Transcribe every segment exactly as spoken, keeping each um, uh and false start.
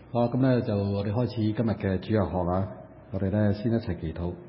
好，咁咧就我哋開始今日嘅主日學啦。我哋咧先一齊祈禱。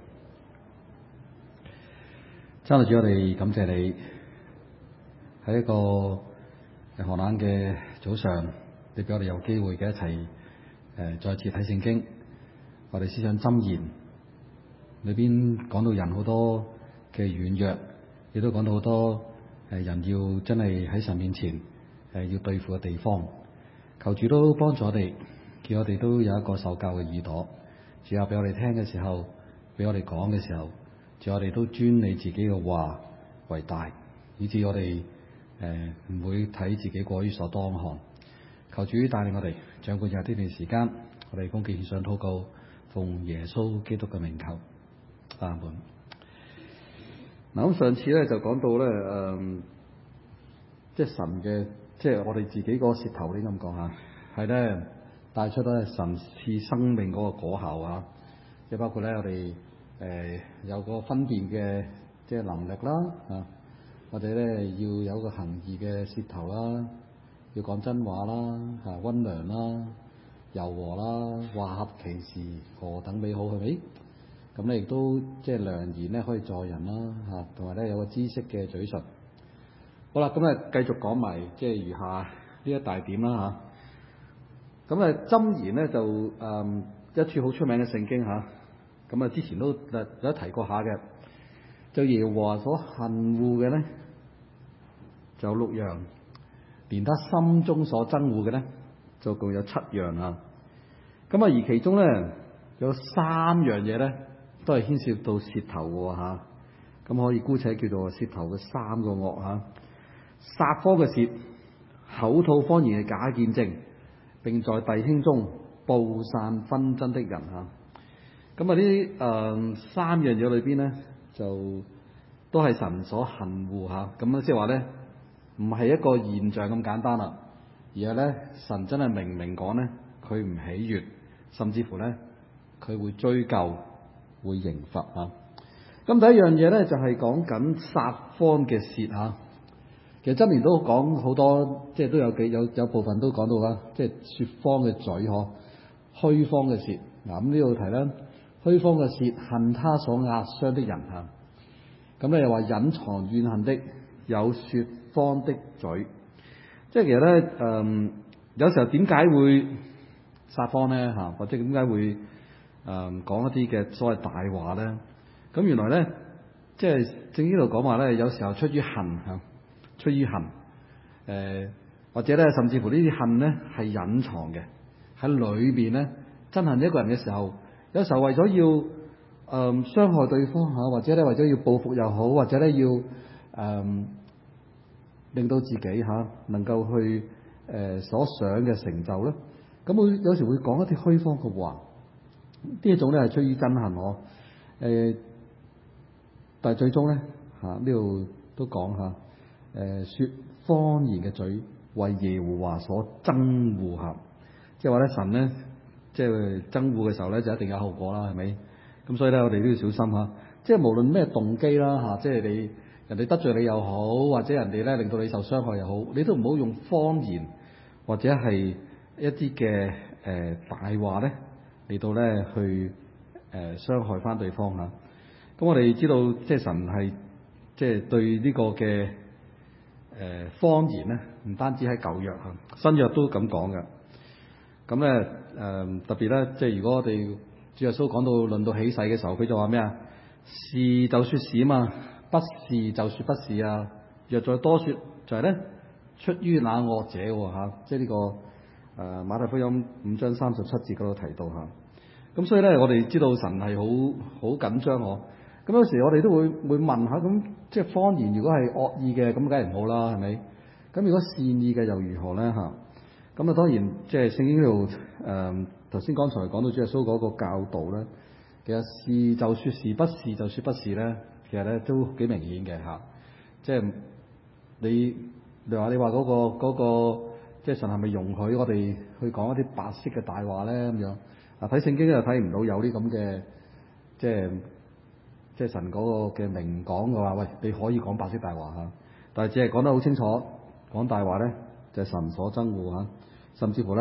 親愛的主，我哋感謝你喺一個寒冷嘅早上，你俾我哋有機會嘅一齊誒、呃、再次睇聖經。我哋思想箴言裏邊講到人好多嘅軟弱，亦都講到好多誒、呃、人要真係喺神面前誒、呃、要對付嘅地方。求主都幫助我哋。叫我哋都有一個受教嘅耳朵，主啊，俾我哋聽嘅時候，俾我哋講嘅時候，主我哋都尊你自己嘅話為大，以致我哋誒唔會睇自己過於所當看。求主帶領我哋掌管住呢段時間，我哋恭敬獻上禱告，奉耶穌基督嘅名求，阿門。嗱，咁上次咧就講到咧，誒、呃，即係神嘅，即係我哋自己個舌頭，你咁講下，係咧。帶出咧神賜生命嗰個果效啊！即係包括咧我哋誒、呃、有個分辨嘅即係能力啦，啊或者咧要有個行義嘅舌頭啦，要講真話啦，啊溫良啦、柔和啦、話合其時，何等美好係咪？咁咧亦都即係良言咧可以助人啦，嚇同埋咧有個知識嘅嘴唇。好啦，咁啊繼續講埋即係餘下呢一大點啦嚇。啊咁啊，箴言咧就誒、嗯、一處好出名嘅聖經嚇，咁啊之前都有提過下嘅，就耶和華所恨惡嘅咧就六樣，連他心中所憎惡嘅咧就共有七樣啊。咁啊而其中咧有三樣嘢咧都係牽涉到舌頭嘅嚇，咁可以姑且叫做舌頭嘅三個惡嚇：撒謊嘅舌、口吐謊言嘅假見證，並在弟兄中布散紛爭的人嚇。咁啊呢誒三樣嘢裏邊咧，就都係神所恨惡嚇。咁啊即係話咧，唔係一個現象咁簡單啦，而係咧神真係明明講咧，佢唔喜悅，甚至乎咧佢會追究、會刑罰嚇。咁第一樣嘢咧就係講緊撒謊嘅舌嚇。其實箴言都講好多，即係都有幾有有部分都講到啦，即係説謊嘅嘴呵，虛謊嘅舌。嗱咁呢度提啦，虛謊嘅舌恨他所壓傷的人嚇。咁咧又話隱藏怨恨的有説謊的嘴，即係其實咧誒、呃，有時候點解會撒謊咧嚇，或者點解會誒、呃、講一啲嘅所謂大話咧？咁原來咧，即係正經度講話咧，有時候出於恨嚇。出於恨，誒、呃、或者咧，甚至乎呢啲恨咧係隱藏嘅喺裏邊咧。憎恨一個人嘅時候，有時候為咗要誒、呃、傷害對方嚇，或者咧為咗要報復又好，或者咧要誒、呃、令到自己嚇、啊、能夠去誒、呃、所想嘅成就咧，咁會有時會講一啲虛謊嘅話。呢一種咧係出於憎恨我，誒、呃，但係最終咧嚇呢度都講嚇。誒説謊言嘅嘴為耶和華所憎惡嚇，即係話咧神咧，即係憎惡嘅時候咧就一定有後果啦，係咪？咁所以咧我哋都要小心嚇，即係無論咩動機啦嚇，即係你人哋得罪你又好，或者人哋咧令到你受傷害又好，你都唔好用謊言或者係一啲嘅誒大話咧嚟到咧去誒、呃、傷害翻對方嚇。咁我哋知道即係神係即係對呢個嘅。誒謊言咧，唔單止喺舊約嚇，新約都咁講嘅。咁咧誒特別咧，即係如果我哋主耶穌講到論到起誓嘅時候，佢就話咩啊？是就説是啊嘛，不是就説不是啊。若再多説，就係咧出於那惡者喎嚇。即係呢個誒、呃、馬太福音五章三十七節嗰度提到嚇。咁所以咧，我哋知道神係好好緊張我。咁有時我哋都會會問下，咁即係謊言如果係惡意嘅，咁梗係唔好啦，係咪？咁如果善意嘅又如何咧？嚇，咁啊當然即係聖經呢度誒頭先剛才講到主耶穌嗰個教導咧，其實是就説是，不是就説不是咧，其實咧都幾明顯嘅嚇。即係你你話你話嗰個嗰個即係神係咪容許我哋去講一啲白色嘅大話咧咁樣？啊睇聖經又睇唔到有啲咁嘅即係。即係神嗰個嘅明講嘅話，喂，你可以講白色大話嚇，但係只係講得好清楚，講大話咧就係、是、神所憎惡嚇，甚至乎咧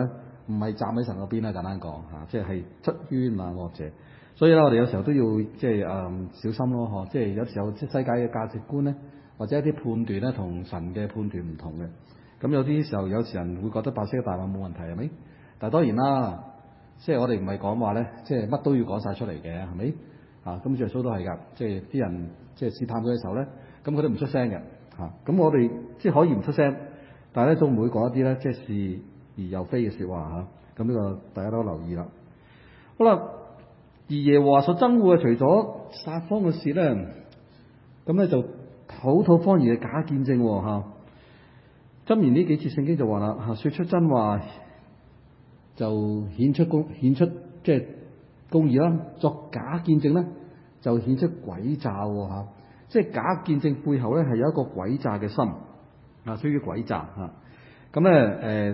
唔係站喺神嗰邊啦，簡單講嚇，即係出於那惡者。所以咧，我哋有時候都要即係誒、嗯、小心咯，嗬！即係有時候即係世界嘅價值觀咧，或者一啲判斷咧，同神嘅判斷唔同嘅。咁有啲時候，有時人會覺得白色大話冇問題，係咪？但係當然啦，即係我哋唔係講話咧，即係乜都要講晒出嚟嘅，係咪？啊，咁耶穌都係㗎，即係啲人即係試探佢嘅時候咧，咁佢都唔出聲嘅嚇。咁我哋即係可以唔出聲，但係咧都唔會講一啲咧即係是而又非嘅説話嚇。咁呢個大家都留意啦。好啦。而耶和華所憎惡嘅，除咗撒謊嘅事咧，咁咧就口吐謊言嘅假見證嚇。箴言呢幾節聖經就話啦嚇，説出真話就顯出公顯出即係公義啦，作假見證咧就顯出詭詐嚇。即係假見證背後咧係有一個詭詐嘅心啊，屬於詭詐嚇。咁咧誒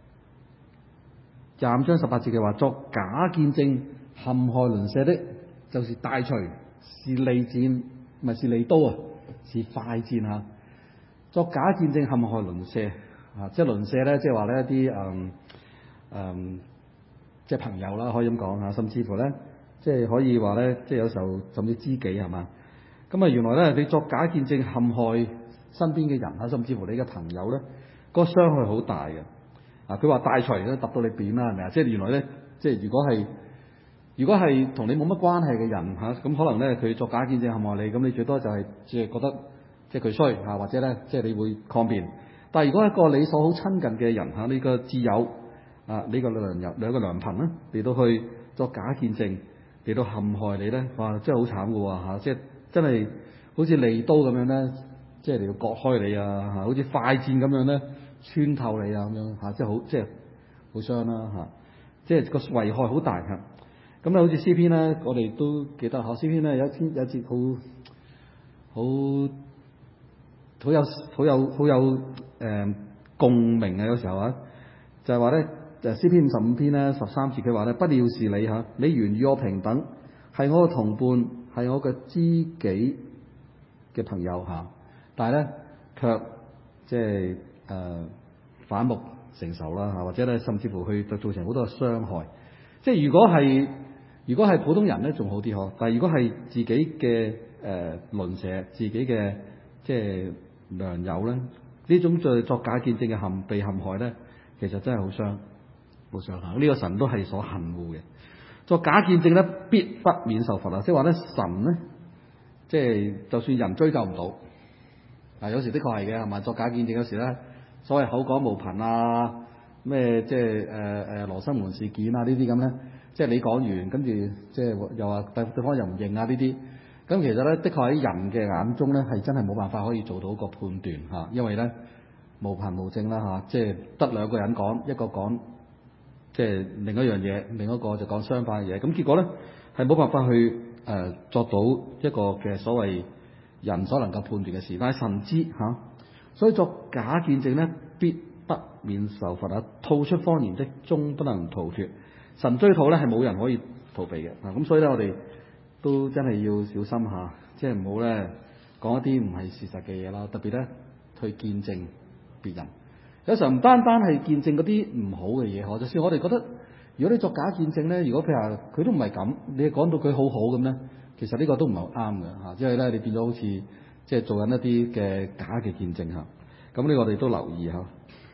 廿五章十八節嘅話，作假見證陷害鄰舍的，就是大錘，是利箭，唔係是利刀啊，是快箭嚇。作假見證陷害鄰舍啊，即係鄰舍咧，即係話咧一啲誒誒，即係朋友啦，可以咁講嚇，甚至乎咧，即係可以話咧，即係有時候甚至知己係嘛。咁啊，原來咧你作假見證陷害身邊嘅人啊，甚至乎你嘅朋友咧，嗰個傷害好大嘅。啊，佢話大錘咧揼到你扁啦，係咪啊？即係原來咧，即係如果係。如果係同你冇乜關係嘅人嚇，咁可能咧佢作假見證陷害你，咁你最多就係即係覺得即係佢衰嚇，或者咧即係你會抗辯。但係如果一個你所好親近嘅人嚇，你個摯友啊，你個良友兩個良朋咧嚟到去作假見證嚟到陷害你咧，哇！真係好慘㗎喎嚇，即係真係好似利刀咁樣咧，即係嚟到割開你啊嚇，好似快箭咁樣咧穿透你啊咁樣嚇，即係好即係好傷啦嚇，即係個危害好大嚇。咁咧，好似詩篇咧，我哋都記得學詩篇咧，有一篇有一節好好好有好有好有誒、呃、共鳴啊！有時候啊，就係話咧，誒詩篇五十五篇咧十三節，佢話咧，不料是你嚇，你原與我平等，係我嘅同伴，係我嘅知己嘅朋友嚇，但係咧卻即係誒反目成仇啦嚇，或者咧甚至乎去造成好多嘅傷害。即係如果係如果係普通人咧，仲好啲嗬。但係如果係自己嘅誒鄰舍、自己嘅即係良友咧，呢種再作假見證嘅陷被陷害咧，其實真係好傷，好傷嚇。呢、這個神都係所恨惡嘅。作假見證咧，必不免受罰啊！即係話咧，神咧，即係就算人追究唔到，嗱有時的確係嘅係嘛。作假見證有時咧，所謂口講無憑啊，咩即係誒誒羅生門事件啊呢啲咁咧。即係你講完，跟住即係又話對對方又唔認啊呢啲，咁其實咧，的確喺人嘅眼中咧，係真係冇辦法可以做到個判斷嚇，因為咧無憑無證啦嚇，即係得兩個人講，一個講即係另一樣嘢，另一個就講相反嘅嘢，咁結果咧係冇辦法去誒、呃、作到一個嘅所謂人所能夠判斷嘅事，但係神知嚇、啊，所以作假見證咧，必不免受罰啊！吐出謊言的，終不能逃脫。神追討咧係冇人可以逃避嘅，嗱咁所以咧我哋都真係要小心下，即係唔好咧講一啲唔係事實嘅嘢啦，特別咧去見證別人。有時候唔單單係見證嗰啲唔好嘅嘢，嗬，就算我哋覺得如果你作假見證咧，如果譬如話佢都唔係咁，你講到佢好好咁咧，其實呢個都唔係啱嘅嚇，因為咧你變咗好似即係做緊一啲嘅假嘅見證嚇，咁呢個我哋都留意嚇。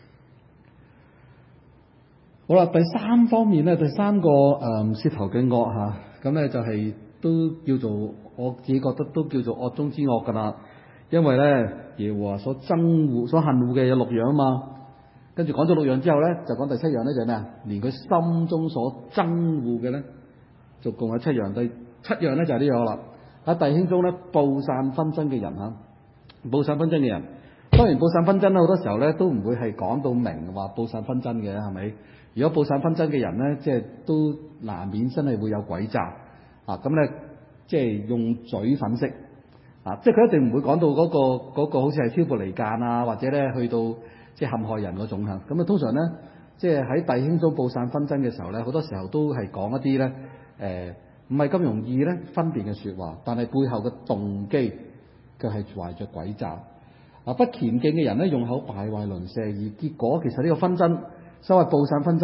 好啦，第三方面咧，第三個誒舌頭嘅惡嚇，咁咧就係、是、都叫做我自己覺得都叫做惡中之惡㗎啦。因為咧耶和華所憎惡、所恨惡嘅有六樣啊嘛，跟住講咗六樣之後咧，就講第七樣咧就係咩啊？連佢心中所憎惡嘅咧，就共有七樣。第七樣咧就係呢樣啦。喺弟兄中咧，佈散紛爭嘅人嚇，佈散紛爭嘅人，當然佈散紛爭咧好多時候咧都唔會係講到明話佈散紛爭嘅，係咪？如果佈散紛爭嘅人咧，即係都難免真係會有詭詐啊！咁咧，即係用嘴粉飾啊！即係佢一定唔會講到嗰、嗰個嗰個好似係挑撥離間啊，或者咧去到即係陷害人嗰種嚇。咁啊，通常咧，即係喺弟兄中佈散紛爭嘅時候咧，好多時候都係講一啲咧誒唔係咁容易咧分辨嘅説話，但係背後嘅動機卻係懷着詭詐啊！不虔敬嘅人咧，用口敗壞鄰舍，而結果其實呢個紛爭。所謂佈散紛爭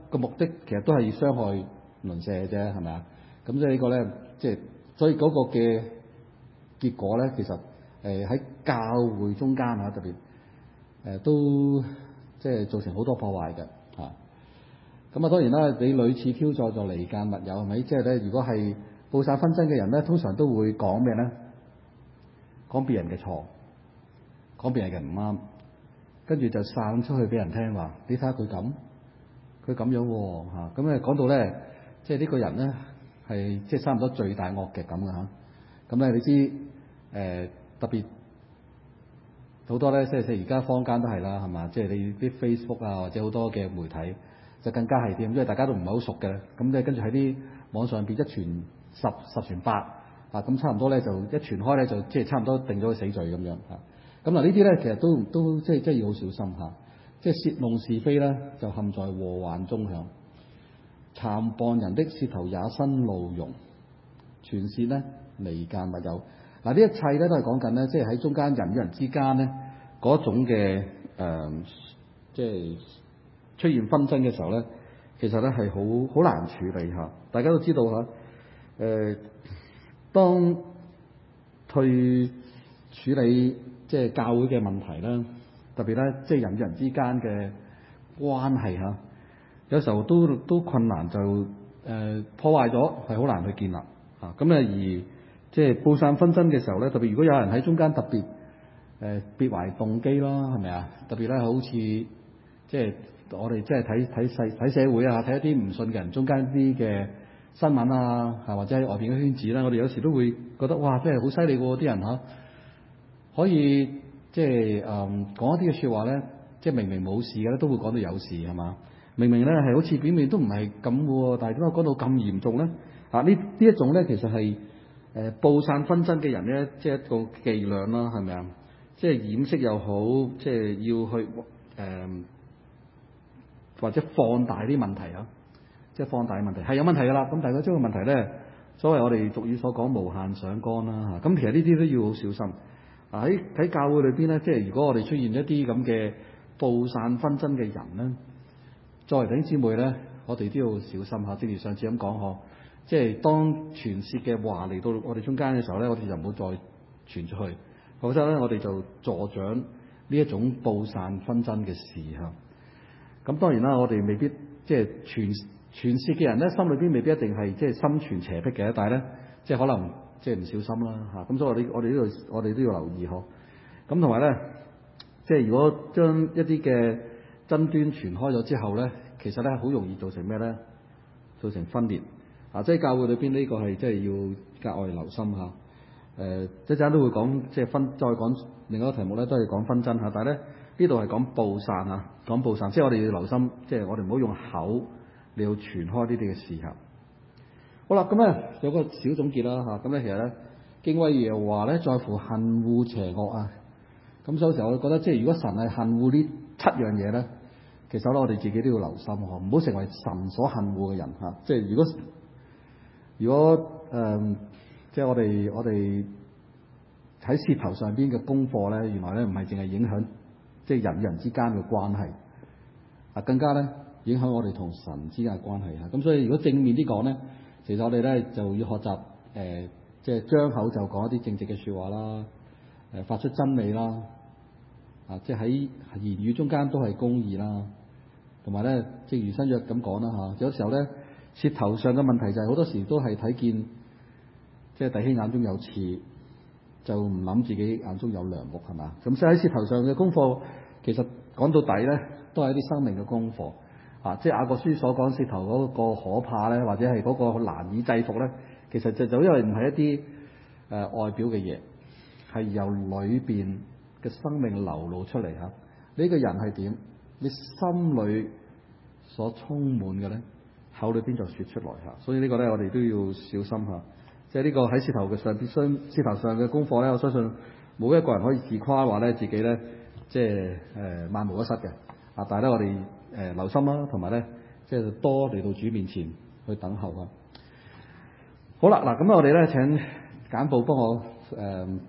個目的其實都係要傷害鄰舍嘅啫，係咪啊？咁所以呢個咧，即係所以嗰個嘅結果咧，其實誒喺教會中間啊，特別誒都即係造成好多破壞嘅嚇。咁啊，當然啦，你屢次挑唆就離間密友係咪？即係咧，如果係報散紛爭嘅人咧，通常都會講咩咧？講別人嘅錯，講別人嘅唔啱，跟住就散出去俾人聽話。你睇下佢咁，佢咁樣喎嚇。咁咧講到咧，即係呢個人咧係即係差唔多罪大惡極咁嘅嚇。咁咧你知誒、呃、特別好多咧，即係即係而家坊間都係啦，係嘛？即係你啲 Facebook 啊，或者好多嘅媒體就更加係添，因為大家都唔係好熟嘅。咁咧跟住喺啲網上邊一傳十，十傳百啊，咁差唔多咧就一傳開咧就即係差唔多定咗個死罪咁樣嚇。咁嗱呢啲咧其實都都即係即係要好小心嚇。即係竊弄是非咧，就陷在禍患中享。讒謗人的舌頭也生怒容，傳舌咧離間密友。嗱，呢一切咧都係講緊咧，即係喺中間人與人之間咧嗰種嘅誒、呃，即係出現紛爭嘅時候咧，其實咧係好好難處理嚇。大家都知道嚇，誒、呃，當去處理即係教會嘅問題啦，特別咧即係人與人之間嘅關係嚇，有時候都都困難就誒、呃、破壞咗，係好難去建立嚇。咁咧而即係報散紛爭嘅時候咧，特別如果有人喺中間特別誒、呃、別懷動機咯，係咪啊？特別咧好似即係我哋即係睇睇世睇社會啊，睇一啲唔信嘅人中間啲嘅新聞啊，嚇或者喺外邊嘅圈子啦，我哋有時都會覺得哇，真係好犀利喎！啲人嚇可以即係誒、嗯、講一啲嘅説話咧，即係明明冇事嘅咧，都會講到有事係嘛？明明咧係好似表面都唔係咁喎，但係點解講到咁嚴重咧？啊呢呢一種咧其實係。誒報散紛爭嘅人咧，即係一個伎倆啦，係咪啊？即係掩飾又好，即係要去誒、呃、或者放大啲問題啊！即係放大問題係有問題㗎啦。咁但係將個問題咧，所謂我哋俗語所講無限上綱啦嚇。咁其實呢啲都要好小心。啊喺喺教會裏邊咧，即係如果我哋出現一啲咁嘅報散紛爭嘅人咧，作為弟兄姊妹咧，我哋都要小心嚇。正如上次咁講呵。即係當傳説嘅話嚟到我哋中間嘅時候咧，我哋就唔好再傳出去，否則咧我哋就助長呢一種報散紛爭嘅事嚇。咁當然啦，我哋未必即係傳傳説嘅人咧，心裏邊未必一定係即係心存邪僻嘅，但係咧即係可能即係唔小心啦嚇。咁所以我哋我哋呢度我哋都要留意呵。咁同埋咧，即係如果將一啲嘅爭端傳開咗之後咧，其實咧好容易造成咩咧？造成分裂。啊！即係教會裏邊呢個係即係要格外留心嚇。誒、呃，一陣都會講即係分，再講另外一個題目咧，都係講紛爭嚇。但係咧呢度係講報散嚇，講報散，即係我哋要留心，即係我哋唔好用口嚟到傳開呢啲嘅事嚇。好啦，咁咧有個小總結啦嚇。咁咧其實咧敬畏耶和華咧，在乎恨惡邪惡啊。咁所以有時候我覺得，即係如果神係恨惡呢七樣嘢咧，其實咧我哋自己都要留心呵，唔好成為神所恨惡嘅人嚇。即係如果如果誒、呃，即係我哋我哋喺舌頭上邊嘅功課咧，原來咧唔係淨係影響即係人與人之間嘅關係，啊更加咧影響我哋同神之間嘅關係嚇。咁所以如果正面啲講咧，其實我哋咧就要學習誒、呃，即係張口就講一啲正直嘅説話啦，誒、呃、發出真理啦，啊即係喺言語中間都係公義啦，同埋咧正如新約咁講啦嚇，有時候咧。舌頭上嘅問題就係好多時都係睇見，即係弟兄眼中有刺，就唔諗自己眼中有梁木係嘛？咁所以喺舌頭上嘅功課，其實講到底咧，都係一啲生命嘅功課啊！即係雅各書所講舌頭嗰個可怕咧，或者係嗰個難以制服咧，其實就就因為唔係一啲誒、呃、外表嘅嘢，係由裏邊嘅生命流露出嚟嚇。呢、這個人係點？你心裏所充滿嘅咧？口裏邊就説出來嚇，所以呢個咧我哋都要小心嚇。即係呢個喺舌頭嘅上邊，雙舌頭上嘅功課咧，我相信冇一個人可以自誇話咧自己咧即係誒萬無一失嘅啊！但係咧我哋誒、呃、留心啦，同埋咧即係多嚟到主面前去等候啊。好啦，嗱咁我哋咧請簡報幫我誒、呃、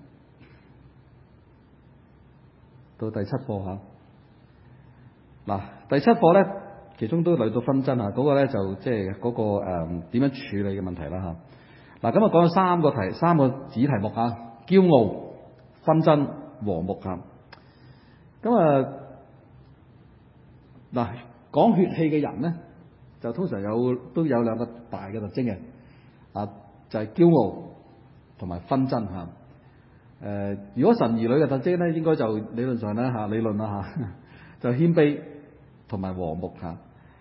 到第七課嚇。嗱、啊、第七課咧。 其中都嚟到紛爭啊，嗰、那個咧就即係嗰個誒點、呃、樣處理嘅問題啦嚇。嗱，咁啊講咗三個題，三個子題目啊，驕傲、紛爭、和睦啊。咁啊嗱，講血氣嘅人咧，就通常有都有兩個大嘅特徵嘅，啊就係、是、驕傲同埋紛爭嚇。誒、呃，如果神兒女嘅特徵咧，應該就理論上咧嚇，理論啦嚇，就謙卑同埋和睦嚇。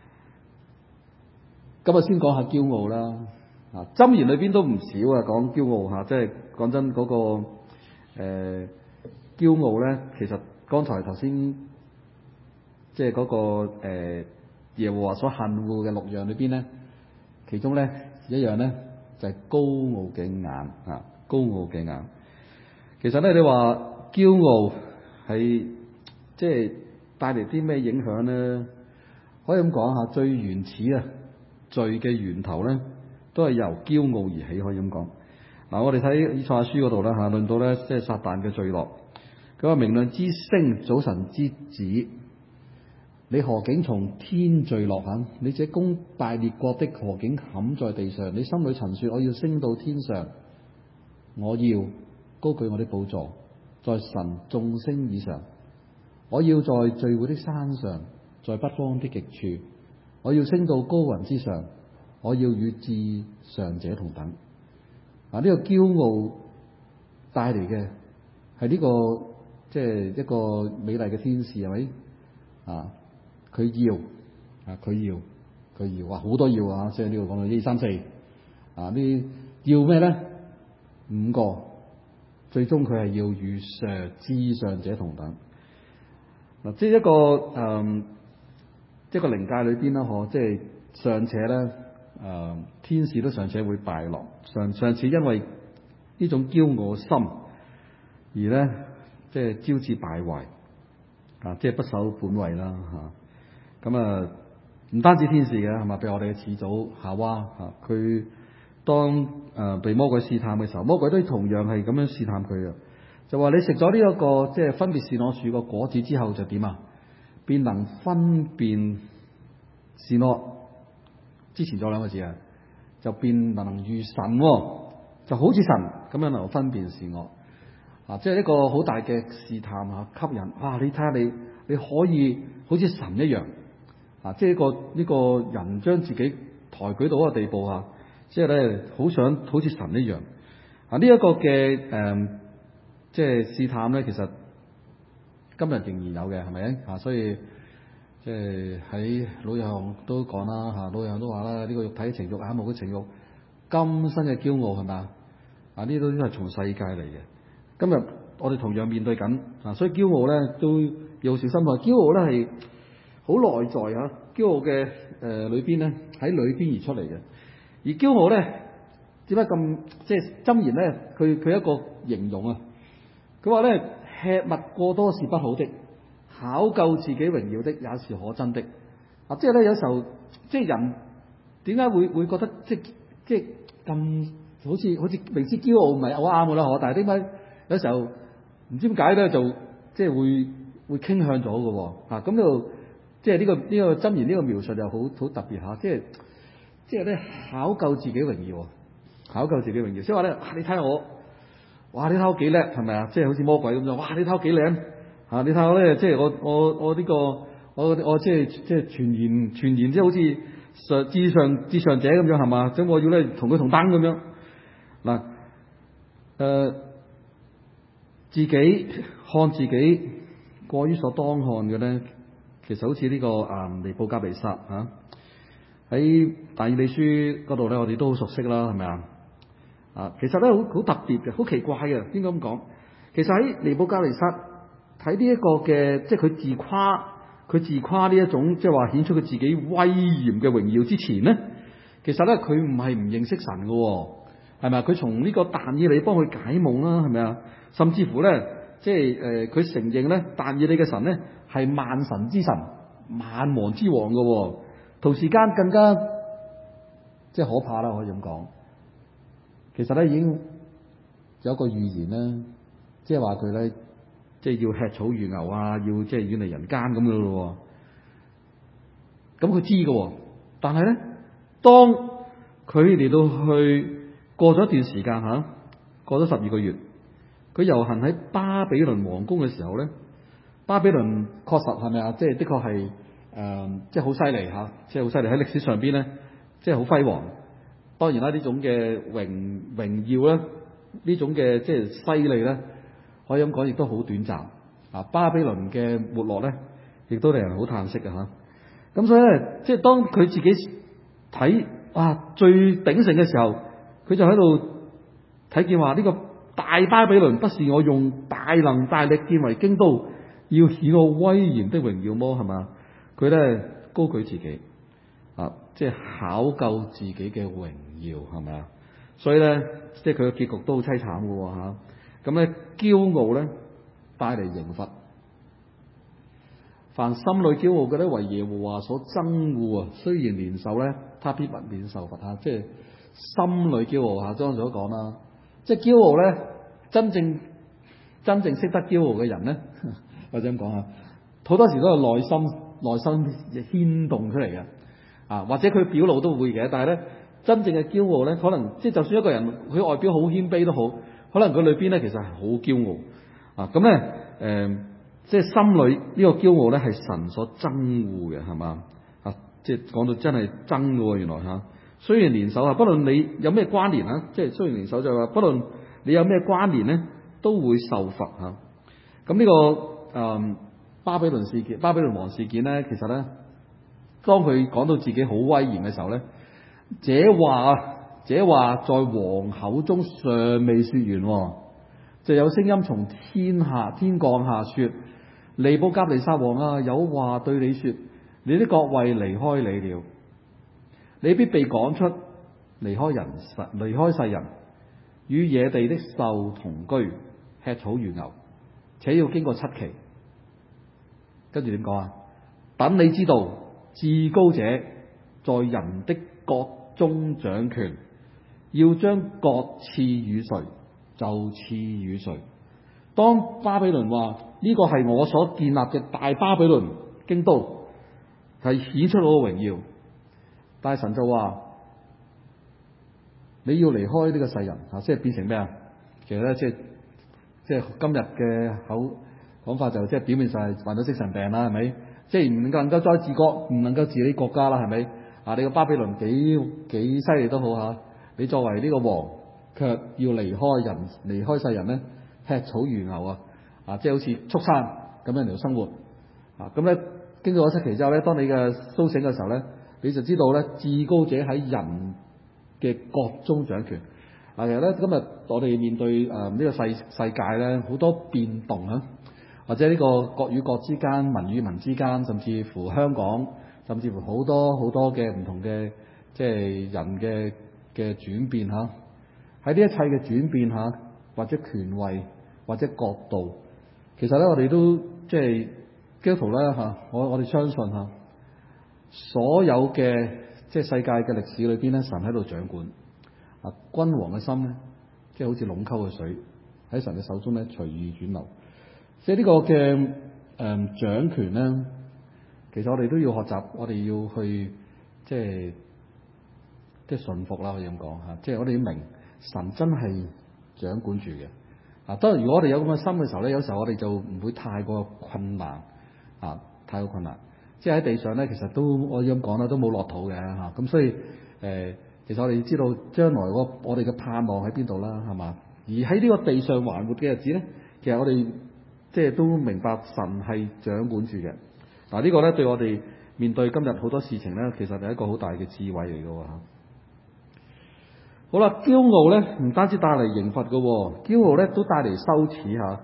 咁啊，先講下驕傲啦。啊，箴言裏邊都唔少啊，講驕傲嚇，即係講真嗰、那個誒、呃、驕傲咧，其實剛才頭先即係嗰個、呃、耶和華所恨惡嘅六樣裏邊咧，其中咧一樣咧就係、是、高傲嘅眼啊，高傲嘅眼。其實咧，你話驕傲係即係帶嚟啲咩影響咧？可以咁講下，最原始啊，罪嘅源頭咧，都係由驕傲而起，可以咁講。嗱，我哋睇以賽亞書嗰度啦嚇，論到咧即係撒旦嘅墜落。佢話：明亮之星，早晨之子，你何竟從天墜落嚇？你這攻敗列國的，何竟冚在地上？你心裏曾說：我要升到天上，我要高舉我的寶座，在神眾星以上。我要在聚會的山上，在北方的極處，我要升到高雲之上，我要與至上者同等。啊，呢、這個驕傲帶嚟嘅係呢個即係、就是、一個美麗嘅天使，係咪？啊，佢要啊，佢要佢要，哇，好多要啊！即係呢度講到一二三四啊，呢要咩咧？五個。最終佢係要與上至上者同等嗱，即係一個誒、嗯，一個靈界裏邊啦，嗬，即係尚且咧誒、嗯，天使都尚且會敗落，尚尚且因為呢種驕傲心而咧，即係招致敗壞啊，即係不守本位啦嚇。咁啊，唔單止天使嘅係嘛，譬如我哋嘅始祖夏娃嚇，佢。當誒、呃、被魔鬼試探嘅時候，魔鬼都同樣係咁樣試探佢嘅，就話你食咗呢一個即係分別善惡樹個果子之後就點啊？便能分辨善惡。之前咗兩個字啊，就便能如神、哦，就好似神咁樣能夠分辨善惡啊！即係一個好大嘅試探啊，吸引啊！你睇下你，你可以好似神一樣啊！即係一個呢、這個人將自己抬舉到一個地步啊！即係咧，好想好似神一樣啊！呢、這、一個嘅誒、呃，即係試探咧，其實今日仍然有嘅，係咪啊？所以即係喺老友行都講啦嚇，老友行都話啦，呢、這個肉體情慾、眼目嘅情慾、今生嘅驕傲係咪啊？啊，呢啲都係從世界嚟嘅。今日我哋同樣面對緊啊，所以驕傲咧都要小心啊！驕傲咧係好內在嚇，驕傲嘅誒裏邊咧喺裏邊而出嚟嘅。而驕傲咧，點解咁即係箴言咧？佢佢一個形容啊，佢話咧，吃物過多是不好的，考究自己榮耀的也是可憎的。啊，即係咧有時候即係人點解會會覺得即即係咁好似好似明知驕傲唔係好啱嘅啦，嗬？但係點解有時候唔知點解咧就即係會會傾向咗嘅喎？啊，咁呢度即係呢個呢個箴言呢個描述就好好特別嚇，即係。即係咧考究自己榮耀，考究自己榮耀，即係話咧，你睇下我，哇！你睇我幾叻，係咪啊？即係好似魔鬼咁樣，哇！你睇我幾靚啊！你睇我咧，即係我我我呢個我我即係即係全然全然即係好似上至上至上者咁樣係嘛？咁我要咧同佢同等咁樣嗱，誒、呃、自己看自己過於所當看嘅咧，其實好似呢、這個啊尼布甲尼撒嚇。喺但以理書嗰度咧，我哋都好熟悉啦，係咪啊？啊，其實咧好好特別嘅，好奇怪嘅，應該咁講。其實喺尼布甲尼撒睇呢一個嘅，即係佢自誇，佢自誇呢一種即係話顯出佢自己威嚴嘅榮耀之前咧，其實咧佢唔係唔認識神嘅，係咪啊？佢從呢個但以理幫佢解夢啦，係咪啊？甚至乎咧，即係誒，佢、呃、承認咧，但以理嘅神咧係萬神之神、萬王之王嘅。同時間更加即係可怕啦，可以咁講。其實咧已經有一個預言啦，即係話佢咧即係要吃草如牛啊，要即係遠離人間咁樣咯。 咁佢知嘅，但係咧，當佢嚟到去過咗一段時間嚇，過咗十二個月，佢遊行喺巴比倫王宮嘅時候咧，巴比倫確實係咪啊？即係的確係誒，即係好犀利嚇，即係好犀利喺歷史上邊咧，即係好輝煌。當然啦，呢種嘅榮榮耀咧，呢種嘅即係犀利咧，可以咁講，亦都好短暫。啊，巴比倫嘅沒落咧，亦都令人好嘆息嘅嚇。咁所以咧，即係當佢自己睇啊最鼎盛嘅時候，佢就喺度睇見話呢個大巴比倫不是我用大能大力建為京都，要顯我威嚴的榮耀麼？係嘛？佢咧高舉自己啊，即係考究自己嘅榮耀係咪啊？所以咧，即係佢嘅結局都好凄慘嘅嚇。咁咧，驕傲咧帶嚟刑罰。凡心裏驕傲嘅咧，為耶和華所憎惡啊！雖然年壽咧，他必不免受罰嚇。即係心裏驕傲嚇，剛才所講啦。即係驕傲咧，真正真正識得驕傲嘅人咧，或者咁講啊，好多時都係內心內心牽動出嚟嘅啊，或者佢表露都會嘅，但係咧真正嘅驕傲咧，可能即係就算一個人佢外表好謙卑都好，可能佢裏邊咧其實係好驕傲啊。咁咧誒。即係心裏呢個驕傲咧，係神所憎惡嘅，係嘛啊？即係講到真係憎嘅，原來吓。雖然年壽啊，不論你有咩關聯啊，即係雖然年壽就話，不論你有咩關聯咧，都會受罰吓。咁呢、這個誒、嗯、巴比倫事件、巴比倫王事件咧，其實咧，當佢講到自己好威嚴嘅時候咧，這話啊，這話在王口中尚未說完，就有聲音從天下天降下說。尼布甲尼撒王啊，有話對你說：你的國位離開你了，你必被趕出，離開人世，離開世人，與野地的獸同居，吃草如牛，且要經過七期。跟住點講啊？等你知道，至高者在人的國中掌權，要將國賜與誰，就賜與誰。當巴比倫話呢個係我所建立嘅大巴比倫京都，係顯出我嘅榮耀，但係神就話你要離開呢個世人啊，即係變成咩啊？其實咧，即係即係今日嘅口講法就即係表面上係患咗精神病啦，係咪？即係唔能夠再治國，唔能夠治理國家啦，係咪？啊，你個巴比倫幾幾犀利都好吓，你作為呢個王，卻要離開人，離開世人咧。吃草如牛啊！啊，即係好似畜生咁樣嚟生活啊！咁咧經過咗七期之後咧，當你嘅甦醒嘅時候咧，你就知道咧，至高者喺人嘅國中掌權。嗱、啊，其實咧今日我哋面對誒呢、呃這個世世界咧，好多變動啊，或者呢個國與國之間、民與民之間，甚至乎香港，甚至乎好多好多嘅唔同嘅即係人嘅嘅轉變嚇。喺呢一切嘅轉變嚇，或者權位。或者角度，其實咧，我哋都即係基督徒咧嚇，我我哋相信嚇，所有嘅即係世界嘅歷史裏邊咧，神喺度掌管啊，君王嘅心咧，即係好似隴溝嘅水喺神嘅手中咧隨意轉流。即係呢個嘅誒、嗯、掌權咧，其實我哋都要學習，我哋要去即係即係順服啦，可以咁講嚇。即係我哋要明神真係掌管住嘅。啊，當然如果我哋有咁嘅心嘅時候咧，有時候我哋就唔會太過困難啊，太過困難。即係喺地上咧，其實都我咁講啦，都冇落土嘅嚇。咁、啊、所以誒、呃，其實我哋要知道將來個我哋嘅盼望喺邊度啦，係嘛？而喺呢個地上還活嘅日子咧，其實我哋即係都明白神係掌管住嘅。嗱、啊，這個、呢個咧對我哋面對今日好多事情咧，其實係一個好大嘅智慧嚟嘅喎嚇。好啦，驕傲咧唔單止帶嚟刑罰嘅，驕傲咧都帶嚟羞恥嚇。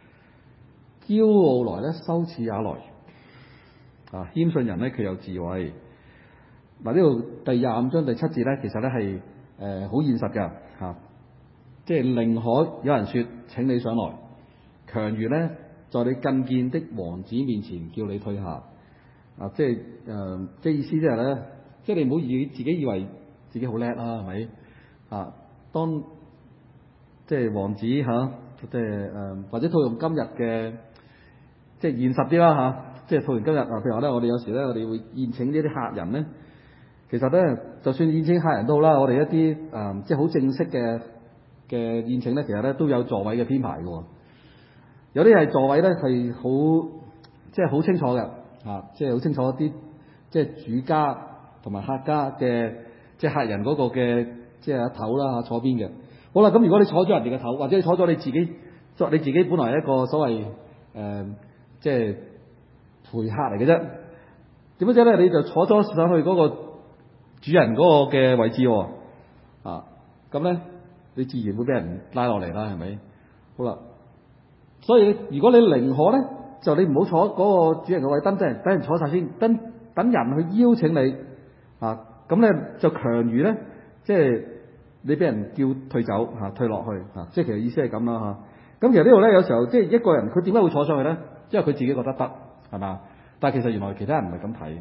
驕傲來咧，羞恥也來。啊，謙遜人咧佢有智慧。嗱、啊，呢度第廿五章第七節咧，其實咧係誒好現實嘅嚇、啊，即係寧可有人説請你上來，強如咧在你近見的王子面前叫你退下。啊，即係誒、呃，即係意思即係咧，即係你唔好以自己以為自己好叻啦，係咪？啊，當即係王子嚇、啊，即係誒、呃，或者套用今日嘅即係現實啲啦嚇， 即係套完今日啊，譬如話咧，我哋有時咧，我哋會宴請呢啲客人咧，其實咧，就算宴請客人都好啦，我哋一啲誒、呃、即係好正式嘅嘅宴請咧，其實咧都有座位嘅編排嘅喎。有啲係座位咧係好即係好清楚嘅啊，即係好清楚啲即係主家同埋客家嘅即係客人嗰個嘅即係阿頭啦坐邊嘅。好啦，咁如果你坐咗人哋嘅頭，或者你坐咗你自己作你自己本來係一個所謂誒、呃、即係陪客嚟嘅啫，點解咧你就坐咗上去嗰個主人嗰個嘅位置喎啊？咁咧你自然會俾人拉落嚟啦，係咪？好啦。所以如果你寧可咧，就你唔好坐嗰個主人嘅位，等等人等人坐晒先，等等人去邀請你啊，咁咧就強於咧，即係你俾人叫退走嚇、啊，退落去嚇、啊，即係其實意思係咁啦嚇。咁、啊、其實呢度咧有時候即係一個人佢點解會坐上去咧？因為佢自己覺得得係嘛，但係其實原來其他人唔係咁睇，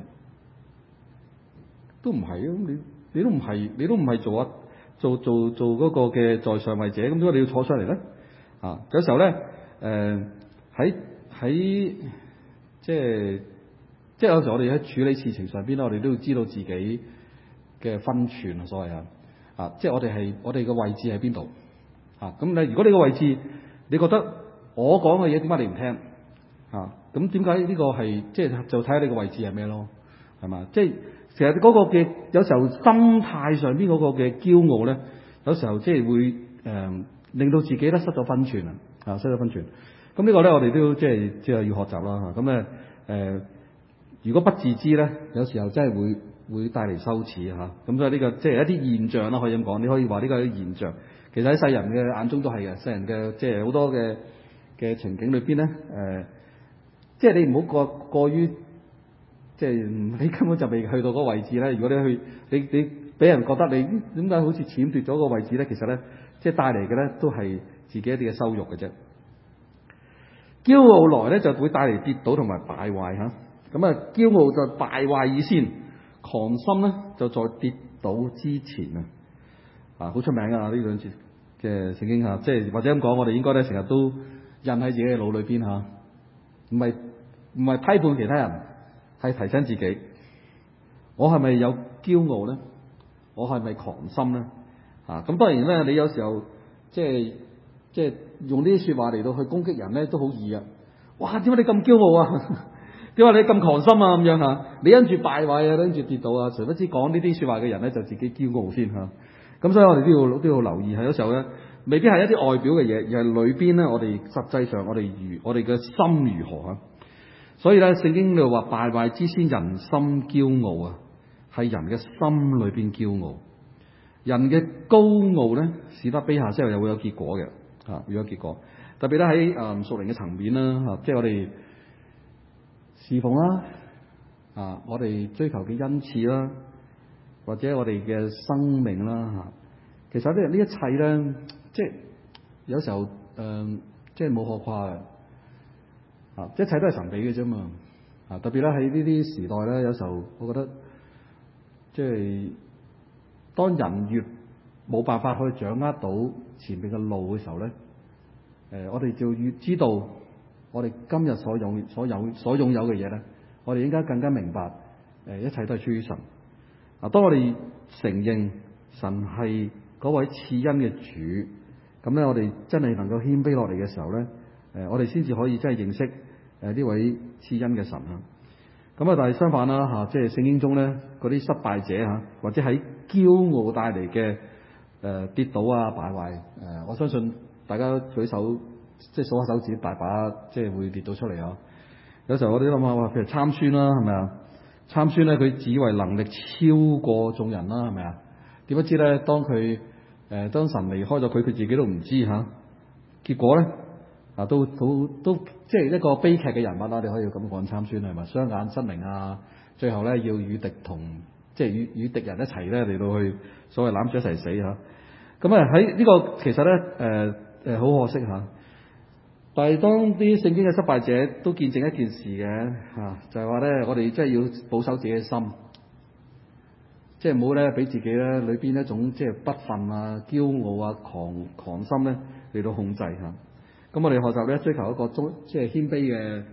都唔係啊！你你都唔係你都唔係做啊做做做嗰個嘅在上位者，咁點解你要坐上嚟咧？啊，有時候咧。誒喺喺即係即係有時我哋喺處理事情上邊咧，我哋都要知道自己嘅分寸啊，所謂啊啊，即係我哋係我哋嘅位置喺邊度啊？咁你如果你個位置你覺得我講嘅嘢點解你唔聽啊？咁點解呢個係即係就睇下你個位置係咩咯？係嘛？即係其實嗰個嘅有時候心態上邊嗰個嘅驕傲咧，有時候即係會誒、呃、令到自己咧失咗分寸啊！啊，失咗分寸。咁呢個咧，我哋都即係即係要學習啦嚇。咁咧誒，如果不自知咧，有時候真係會會帶嚟羞恥嚇。咁所以呢個即係一啲現象啦，可以咁講。你可以話呢個係一個現象。其實喺世人嘅眼中都係嘅，世人嘅即係好多嘅嘅情景裏邊咧，誒、呃，即係你唔好過過於，即係你根本就未去到嗰個位置咧。如果你去，你你俾人覺得你點解好似僭奪咗個位置咧？其實咧，即係帶嚟嘅咧都係自己一啲嘅羞辱嘅啫。驕傲來咧就會帶嚟跌倒同埋敗壞嚇。咁啊，驕傲就敗壞以先，狂心咧就在跌倒之前啊。啊，好出名啊！呢兩節嘅聖經嚇，即係或者咁講，我哋應該咧成日都印喺自己嘅腦裏邊嚇，唔係唔係批判其他人，係提醒自己，我係咪有驕傲咧？我係咪狂心咧？啊，咁當然咧，你有時候即係即係用呢啲説話嚟到去攻擊人咧，都好易啊！哇，點解你咁驕傲啊？點解你咁狂心啊？咁樣嚇，你因住敗壞啊，因住跌倒啊，誰不知講呢啲説話嘅人咧，就自己驕傲先嚇。咁所以我哋都要都要留意，係有時候咧，未必係一啲外表嘅嘢，而係裏邊咧，我哋實際上我哋如我哋嘅心如何啊？所以咧，聖經度話敗壞之先，人心驕傲啊，係人嘅心裏邊驕傲。人嘅高傲咧，使得卑下之後又會有結果嘅，啊，會有結果。特別咧喺誒屬靈嘅層面啦，嚇、啊，即係我哋侍奉啦，啊，我哋追求嘅恩賜啦。或者我哋嘅生命啦嚇，其實呢呢一切咧，即係有時候誒、呃，即係冇可誇嘅，啊，一切都係神俾嘅啫嘛，啊，特別咧喺呢啲時代咧，有時候我覺得，即係當人越冇辦法去掌握到前面嘅路嘅時候咧，誒、呃，我哋就越知道我哋今日所有所有所擁有嘅嘢咧，我哋應該更加明白，誒、呃，一切都係出於神。嗱，當我哋承認神係嗰位賜恩嘅主，咁咧我哋真係能夠謙卑落嚟嘅時候咧，誒、呃，我哋先至可以真係認識誒呢、呃、位賜恩嘅神啊。咁啊，但係相反啦嚇、啊，即係聖經中咧嗰啲失敗者嚇、啊，或者喺驕傲帶嚟嘅誒跌倒啊敗壞誒、呃，我相信大家舉手即係數下手指，大把即係會跌到出嚟啊。有時候我哋諗下話，譬如參孫啦，係咪啊？參孫咧，佢自以為能力超過眾人啦，係咪啊？點不知咧，當佢誒、呃、當神離開咗佢，佢自己都唔知嚇、啊。結果咧啊，都都都即係一個悲劇嘅人物啦。你可以咁講參孫係咪？雙眼失明啊，最後咧要與敵同，即係與與敵人一齊咧嚟到去所謂攬住一齊死嚇。咁啊喺呢個其實咧誒誒好可惜嚇。啊但係當啲聖經嘅失敗者都見證一件事嘅嚇、啊，就係話咧，我哋真係要保守自己嘅心，即係唔好咧俾自己咧裏邊一種即係不忿啊、驕傲啊、狂狂心咧嚟到控制嚇。咁、啊、我哋學習咧追求一個中即係謙卑嘅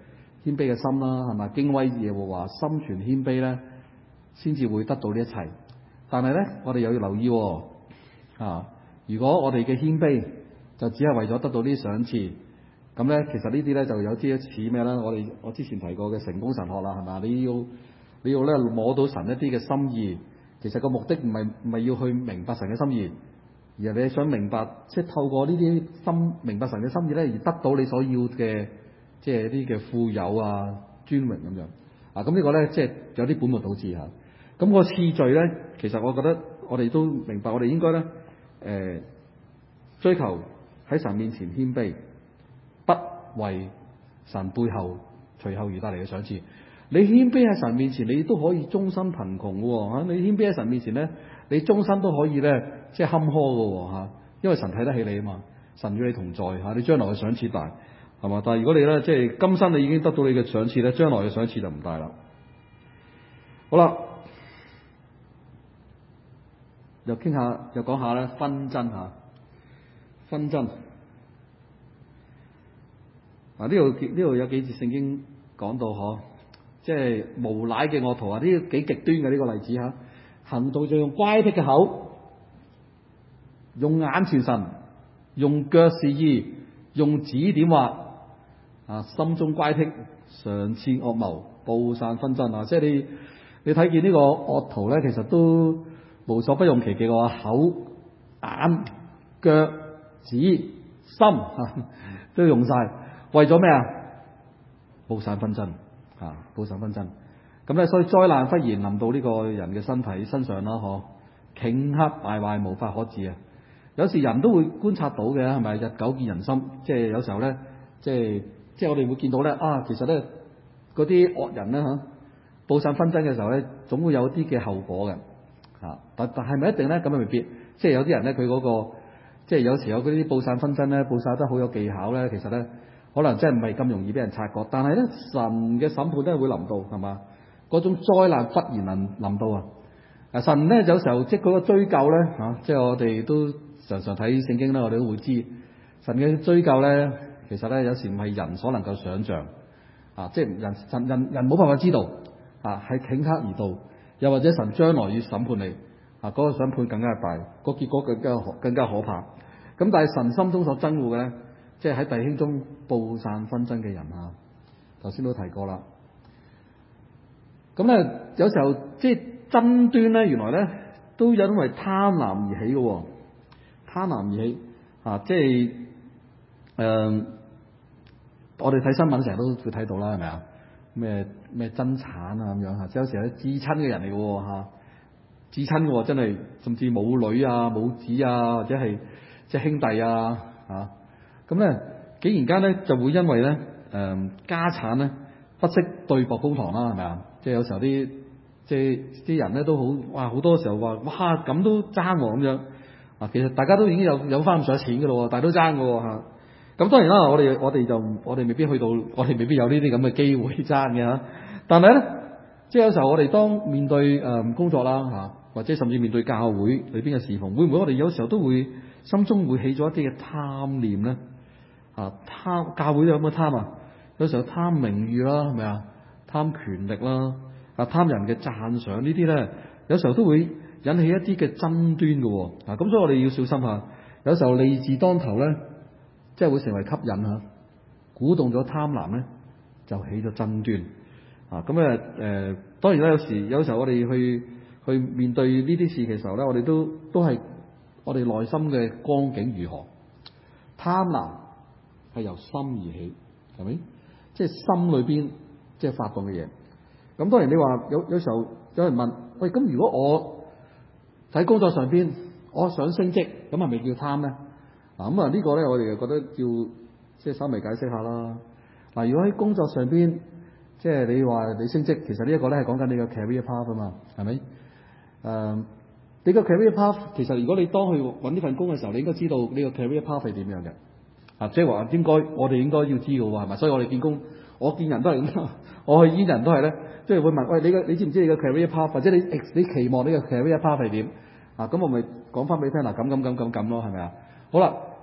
謙卑嘅心啦，係咪？敬畏耶和華，心存謙卑咧，先至會得到呢一切。但係咧，我哋又要留意喎、啊，如果我哋嘅謙卑就只係為咗得到呢啲賞賜，咁咧其實呢啲咧就有啲似咩咧？我哋我之前提過嘅成功神學啦，係咪？你要你要咧摸到神一啲嘅心意，其實個目的唔係唔係要去明白神嘅心意，而係你想明白，即係透過呢啲心明白神嘅心意咧，而得到你所要嘅，即係啲嘅富有啊、尊榮咁樣。啊，咁呢個咧即係有啲本末倒置嚇。咁個次序咧，其實我覺得我哋都明白，我哋應該咧誒、呃、追求喺神面前謙卑，不為神背後隨後而帶嚟嘅賞賜。你謙卑喺神面前，你都可以終身貧窮嘅喎嚇。你謙卑喺神面前咧，你終身都可以咧即係坎坷嘅喎嚇，因為神睇得起你啊嘛，神與你同在嚇，你將來嘅賞賜大係嘛？但係如果你咧即係今生你已經得到你嘅賞賜咧，將來嘅賞賜就唔大啦。好啦。又傾下，又講下咧紛爭嚇，紛爭。嗱，呢度呢度有幾節聖經講到嗬，即係無賴嘅惡徒啊！呢個幾極端嘅呢個例子嚇，行道就用乖僻嘅口，用眼傳神，用腳示意，用指點劃啊，心中乖僻，常設惡謀，布散紛爭啊！即係你你睇見呢個惡徒咧，其實都無所不用其極嘅話，口、眼、腳、指、心嚇都用晒，為咗咩啊？布散紛爭嚇，布散紛爭。咁咧，所以災難忽然臨到呢個人嘅身體身上啦，嗬，頃刻敗壞，無法可治啊！有時人都會觀察到嘅，係咪？日久見人心，即係有時候咧，即係即係我哋會見到咧啊，其實咧嗰啲惡人咧嚇，布散紛爭嘅時候咧，總會有啲嘅後果嘅。啊！但但係咪一定咧？咁啊未必。即係有啲人咧，佢嗰個即係有時有嗰啲布散紛爭咧，布散得好有技巧咧，其實咧可能真係唔係咁容易俾人察覺。但係咧，神嘅審判都係會臨到，係嘛？嗰種災難忽然臨臨到啊！啊神咧有時候即係嗰個追究咧嚇，即係我哋都常常睇聖經咧，我哋都會知神嘅追究咧，其實咧有時唔係人所能夠想像啊！即係人神人人冇辦法知道啊，係頃刻而到。又或者神將來要審判你，啊，嗰個審判更加大，個結果更加更加可怕。咁但係神心中所憎惡嘅咧，即係喺弟兄中布散紛爭嘅人啊。頭先都提過啦。咁咧有時候即係爭端咧，原來咧都因為貪婪而起嘅喎，貪婪而起啊！即係誒、呃，我哋睇新聞成日都會睇到啦，係咪啊？咩咩爭產啊咁樣嚇，即係有時係至親嘅人嚟嘅喎嚇，至親嘅喎真係，甚至母女啊、母子啊，或者係即係兄弟啊嚇，咁咧竟然間咧就會因為咧誒、呃、家產咧不惜對簿公堂啦，係咪啊？即係有時候啲即係啲人咧都好哇，好多時候話哇咁都爭喎咁樣啊，其實大家都已經有有翻咁上下錢嘅咯，但係都爭嘅喎嚇。咁當然啦，我哋我哋就我哋未必去到，我哋未必有呢啲咁嘅機會爭嘅嚇。但係咧，即係有時候我哋當面對誒、呃、工作啦嚇，或者甚至面對教會裏邊嘅事奉，會唔會我哋有時候都會心中會起咗一啲嘅貪念咧？啊，貪教會有冇貪啊？有時候貪名譽啦，係咪啊？貪權力啦，啊貪人嘅讚賞呢啲咧，有時候都會引起一啲嘅爭端嘅喎。啊，咁所以我哋要小心下，有時候利字當頭咧。即係會成為吸引嚇，鼓動咗貪婪咧，就起咗爭端啊！咁誒誒，當然啦，有時有時候我哋去去面對呢啲事嘅時候咧，我哋都都係我哋內心嘅光景如何？貪婪係由心而起，係咪？即係心裏邊即係發動嘅嘢。咁當然你話有有時候有人問：喂，咁如果我喺工作上邊我想升職，咁係咪叫貪咧？嗱咁啊，呢個咧我哋就覺得要即係稍微解釋下啦。嗱，如果喺工作上邊，即係你話你升職，其實呢一個咧係講緊你個 career path 啊嘛，係咪？誒、呃，你個 career path 其實如果你當去揾呢份工嘅時候，你應該知道呢個 career path 係點樣嘅。啊，即係話應該我哋應該要知嘅喎，係咪？所以我哋見工，我見人都係咁，我去見人都係咧，即係會問：喂，你個你知唔知你個 career path，或者你你期望呢個 career path 係點？啊，咁我咪講翻俾你聽嗱，咁咁咁咁咁咯，係咪啊？好啦，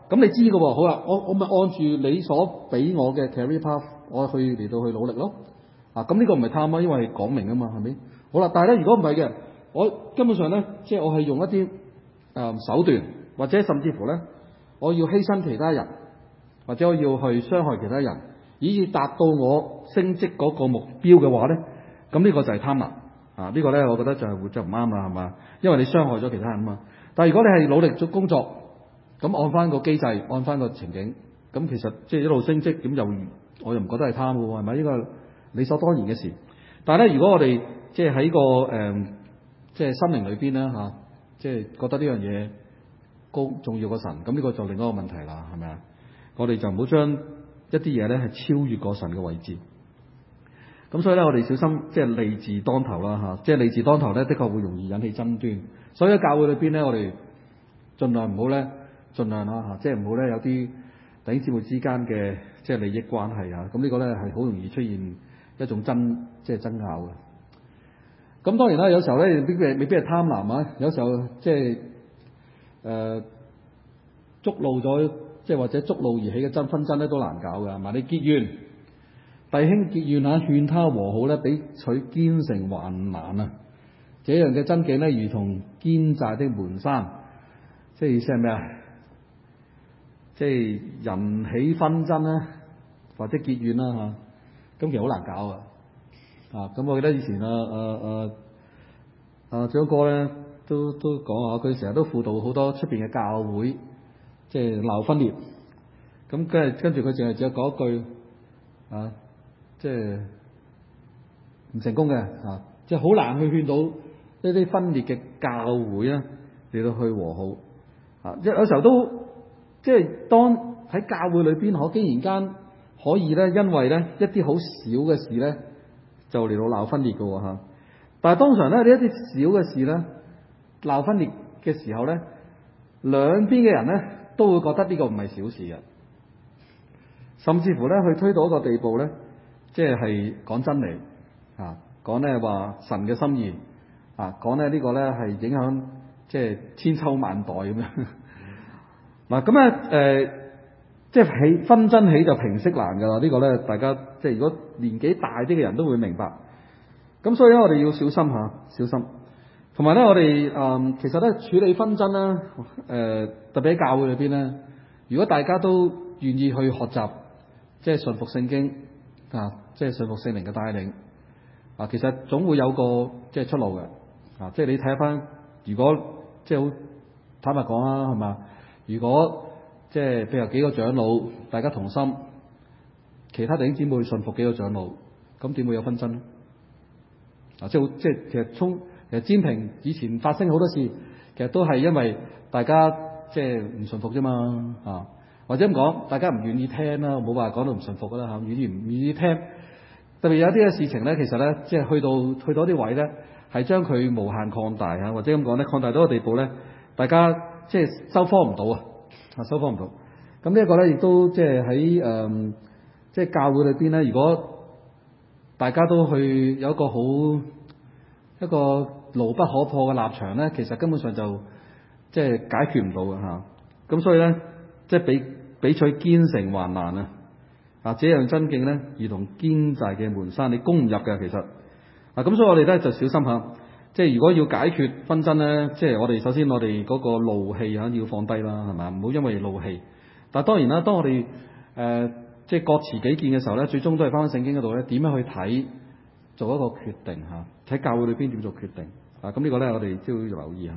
咁你知嘅喎，好啦，我我咪按住你所俾我嘅 career path，我去嚟到去努力咯。啊，咁呢個唔係貪啊，因為講明啊嘛，係咪？好啦，但係咧，如果唔係嘅，我根本上咧，即係我係用一啲誒、呃、手段，或者甚至乎咧，我要犧牲其他人，或者我要去傷害其他人，以至達到我升職嗰個目標嘅話咧，咁呢個就係貪婪啊！呢、這個咧，我覺得就係就唔啱啦，係嘛？因為你傷害咗其他人啊嘛。但係如果你係努力做工作，咁按翻個機制，按翻個情景，咁其實即係一路升職，咁又我又唔覺得係貪嘅喎，係咪？呢個理所當然嘅事。但係咧，如果我哋即係喺個誒、呃，即係心靈裏邊咧嚇，即係覺得呢樣嘢高重要過神，咁呢個就另一個問題啦，係咪啊？我哋就唔好將一啲嘢咧係超越過神嘅位置。咁所以咧，我哋小心即係利字當頭啦嚇，即係利字當頭咧，的確會容易引起爭端。所以喺教會裏邊咧，我哋盡量唔好咧，盡量啦嚇，即係唔好咧有啲弟兄姊妹之間嘅即係利益關係啊。咁呢個咧係好容易出現一種爭即係爭拗嘅。咁當然啦，有時候咧未必未必係貪婪啊，有時候即係誒觸怒咗，即係或者觸怒而起嘅爭紛爭咧都難搞嘅，係嘛？你結怨弟兄結怨啊，勸他和好咧，比取堅繩還難啊！這樣嘅爭競咧，如同堅寨的門閂，即係意思係咩啊？即係人起紛爭咧，或者結怨啦嚇，咁其實好難搞啊！啊，咁我記得以前啊啊啊啊張哥咧都都講下，佢成日都輔導好多出邊嘅教會，即係鬧分裂。咁跟住跟住佢淨係只有講一句啊，即係唔成功嘅啊，即係好難去勸到呢啲分裂嘅教會咧嚟到去和好啊！即係有時候都即係當喺教會裏邊，可竟然間可以咧，因為咧一啲好少嘅事咧，就嚟到鬧分裂嘅喎嚇。但係通常咧，呢一啲小嘅事咧鬧分裂嘅時候咧，兩邊嘅人咧都會覺得呢個唔係小事嘅，甚至乎咧去推到一個地步咧，即係係講真理啊，講咧話神嘅心意啊，講咧呢個咧係影響即係千秋萬代咁樣。嗱咁咧誒，即係起紛爭起就平息難㗎啦。呢個咧大家即係如果年紀大啲嘅人都會明白。咁所以咧，我哋要小心嚇，小心。同埋咧，我哋誒、呃、其實咧處理紛爭咧，誒、呃、特別喺教會裏邊咧，如果大家都願意去學習，即係順服聖經啊，即係順服聖靈嘅帶領啊，其實總會有個即係出路嘅啊。即係你睇翻，如果即係好坦白講啦，係嘛？如果即係譬如幾個長老大家同心，其他弟兄姊妹順服幾個長老，咁點會有紛爭咧？啊，即係即係其實衝其實占平以前發生好多事，其實都係因為大家即係唔順服啫嘛啊，或者咁講，大家唔願意聽啦，冇話講到唔順服噶啦嚇，願意唔願意聽，特別有啲嘅事情咧，其實咧即係去到去到啲位咧，係將佢無限擴大啊，或者咁講咧，擴大到個地步咧，大家即係收科唔到啊，啊收科唔到。咁呢一個咧，亦都即係喺誒即係教會裏邊咧，如果大家都去有一個好一個牢不可破嘅立場咧，其實根本上就即係解決唔到嘅嚇。咁所以咧，即係比比取堅繩還難啊！啊，這樣爭競咧，如同堅寨嘅門閂，你攻唔入嘅其實。啊，咁所以我哋咧就小心下，即係如果要解決紛爭咧，即係我哋首先我哋嗰個怒氣嚇要放低啦，係咪？唔好因為怒氣。但係當然啦，當我哋誒、呃即係各持己見嘅時候咧，最終都係翻返聖經嗰度咧，點樣去睇，做一個決定嚇，喺教會裏邊點做決定啊？咁呢個咧，我哋都要留意下。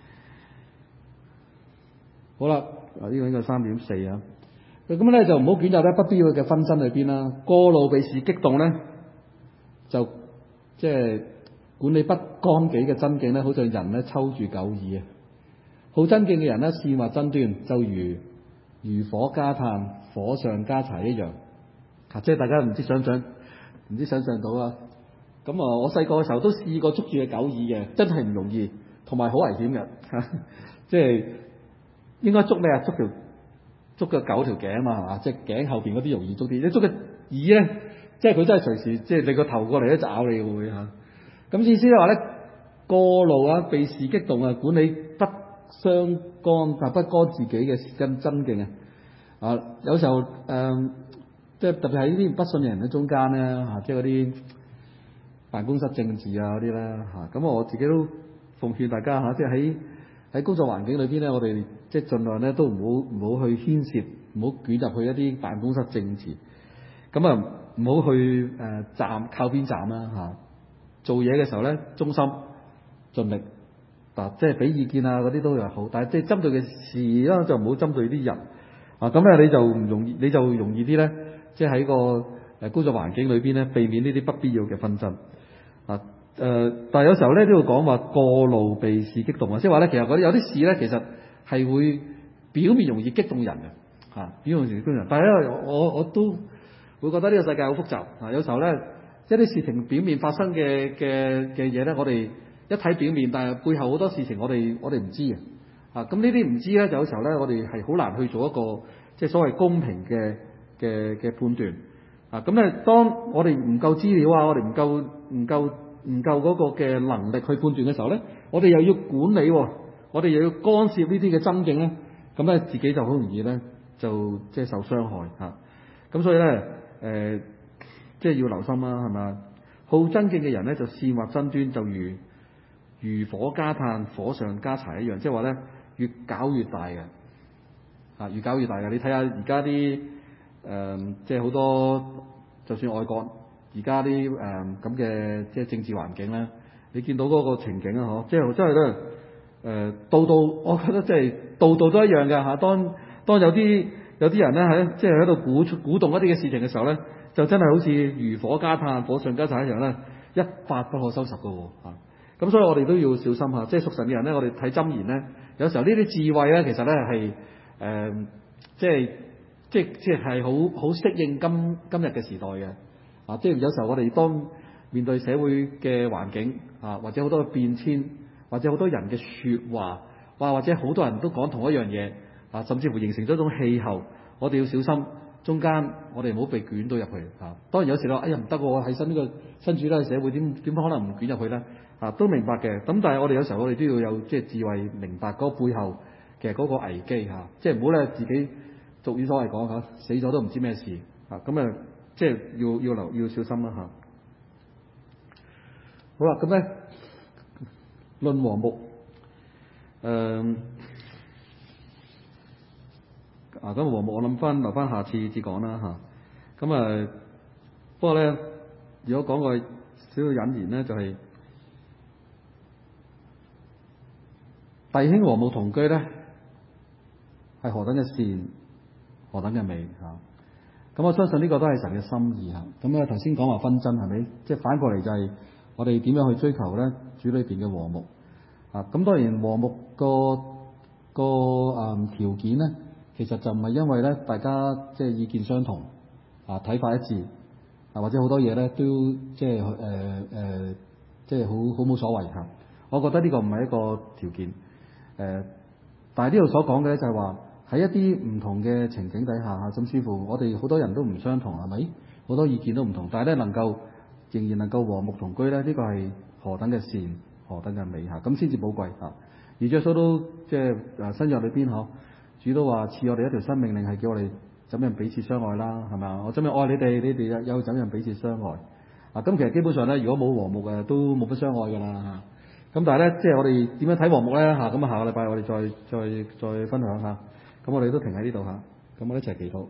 好啦，啊、這、呢個應該三點四啊。咁咧就唔好捲入咧不必要嘅紛爭裏邊啦。過路被事激動咧，就即係管理不乾己嘅爭競咧，好似人咧抽住狗耳啊！好爭競嘅人咧，煽惑爭端，就如如火加炭，火上加柴一樣。啊，即係大家唔知想象，唔知想象到啊！咁啊，我細個嘅時候都試過捉住嘅狗耳嘅，真係唔容易，同埋好危險嘅。即係應該捉咩啊？捉條捉個狗條頸啊嘛，係嘛？即係頸後邊嗰啲容易捉啲。你捉個耳咧，即係佢真係隨時，即係你個頭過嚟咧就咬你會嚇。咁意思咧話咧，過路啊，被事激動啊，管理不傷肝但不肝自己嘅真真勁啊！啊，有時候誒、呃，即係特別喺呢啲不信任人嘅中間咧嚇，即係嗰啲辦公室政治啊嗰啲咧嚇，咁我自己都奉勸大家嚇，即係喺喺工作環境裏邊咧，我哋即係盡量咧都唔好唔好去牽涉，唔好捲入去一啲辦公室政治。咁啊，唔好去誒、呃、站靠邊站啦嚇。做嘢嘅時候咧，忠心盡力，嗱、啊、即係俾意見啊嗰啲都係好，但係即係針對嘅事咧就唔好針對啲人啊。咁咧你就唔容易，你就容易啲咧，即係喺個誒工作環境裏邊咧，避免呢啲不必要嘅紛爭啊。誒、呃，但係有時候咧都要講話過路被事激動啊，即係話咧其實嗰啲有啲事咧其實係會表面容易激動人嘅嚇、啊，表面容易激動人，但係咧我我都會覺得呢個世界好複雜啊！有時候咧，一啲事情表面發生嘅嘅嘅嘢咧，我哋一睇表面，但係背後好多事情我哋我哋唔知嘅啊！咁呢啲唔知咧，就有時候咧，我哋係好難去做一個即係所謂公平嘅嘅嘅判斷啊！咁咧，當我哋唔夠資料啊，我哋唔夠唔夠唔夠嗰個嘅能力去判斷嘅時候咧，我哋又要管理，我哋又要干涉呢啲嘅爭競咧，咁咧自己就好容易咧就即係受傷害嚇。咁所以咧，誒、呃，即係要留心啦，係咪？好爭競嘅人咧，就煽惑爭端，就如如火加炭、火上加柴一樣，即係話咧，越搞越大嘅，啊，越搞越大嘅。你睇下而家啲誒，即係好多，就算外國而家啲誒咁嘅即係政治環境咧，你見到嗰個情景啊，嗬，即係真係咧，誒、呃，度度，我覺得即係度度都一樣嘅嚇。當當有啲有啲人咧喺即係喺度鼓鼓動一啲嘅事情嘅時候咧，就真係好似如火加炭、火上加柴一樣咧，一發不可收拾嘅喎嚇。咁所以我哋都要小心嚇，即係屬神嘅人咧，我哋睇箴言咧，有時候呢啲智慧咧，其實咧係誒，即係即係即係係好好適應今今日嘅時代嘅啊！即係有時候我哋當面對社會嘅環境啊，或者好多嘅變遷，或者好多人嘅説話，哇，或者好多人都講同一樣嘢。啊，甚至乎形成咗一種氣候，我哋要小心，中間我哋唔好被捲到入去啊！當然有時咧，哎呀唔得喎，我喺身呢個身處呢個社會，點點可能唔捲入去咧？啊，都明白嘅。咁但係我哋有時候我哋都要有即係智慧，明白嗰個背後嘅嗰個危機嚇，即係唔好咧自己俗語所謂講嚇，死咗都唔知咩事啊！咁啊，即係要要留要小心啦嚇。好啦，咁咧論和睦，誒、呃。啊，咁和睦我諗翻留翻下次至講啦嚇。咁啊，不過咧，如果講個少少引言咧，就係、是、弟兄和睦同居咧，係何等嘅善，何等嘅美嚇。咁我相信呢個都係神嘅心意嚇。咁啊頭先講話紛爭係咪？即係反過嚟就係我哋點樣去追求咧主裏邊嘅和睦啊？咁當然和睦個個誒條件咧。其實就唔係因為咧，大家即係意見相同啊，睇法一致啊，或者好多嘢咧都即係誒誒，即係好好冇所謂嚇。我覺得呢個唔係一個條件誒、呃，但係呢度所講嘅咧就係話喺一啲唔同嘅情景底下嚇，甚至乎我哋好多人都唔相同係咪？好多意見都唔同，但係咧能夠仍然能夠和睦同居咧，呢、這個係何等嘅善，何等嘅美嚇，咁先至寶貴嚇。而耶穌都即係誒新約裏邊嗬。主都話賜我哋一條新命令，係叫我哋怎樣彼此相愛啦，係咪啊？我怎樣愛你哋，你哋又怎樣彼此相愛啊？咁其實基本上咧，如果冇和睦嘅，都冇乜相愛噶啦嚇。咁但係咧，即係我哋點樣睇和睦咧嚇？咁啊，下個禮拜我哋再再再分享下。咁我哋都停喺呢度嚇。咁我哋一齊祈禱。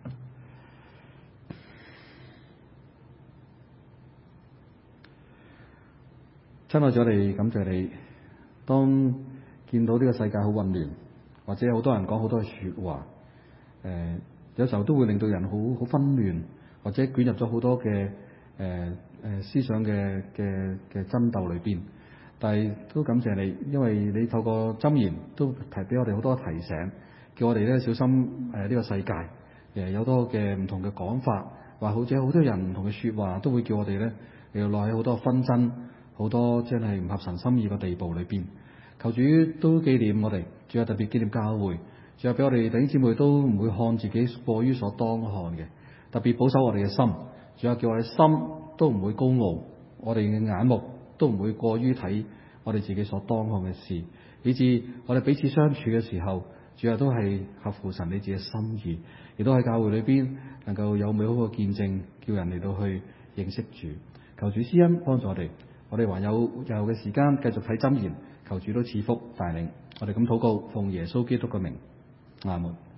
親愛主，我哋感謝你。當見到呢個世界好混亂。或者有好多人講好多嘅説話，誒、呃、有時候都會令到人好好紛亂，或者捲入咗好多嘅誒誒思想嘅嘅嘅爭鬥裏邊。但係都感謝你，因為你透過箴言都提俾我哋好多提醒，叫我哋咧小心誒呢、呃這個世界誒有多嘅唔同嘅講法，話好似好多人唔同嘅説話都會叫我哋咧又落喺好多紛爭，好多真係唔合神心意嘅地步裏邊。求主都紀念我哋，主要特別紀念教會，主要俾我哋弟兄姊妹都唔會看自己過於所當看嘅，特別保守我哋嘅心，主要叫我哋心都唔會高傲，我哋嘅眼目都唔會過於睇我哋自己所當看嘅事， 以致我哋彼此相處嘅時候，主要都係合乎神你自己嘅心意，亦都喺教會裏邊能夠有美好嘅見證，叫人嚟到去認識主。求主施恩幫助我哋，我哋還有日後嘅時間繼續睇箴言，求主都賜福帶領。我哋咁禱告，奉耶穌基督嘅名，阿門。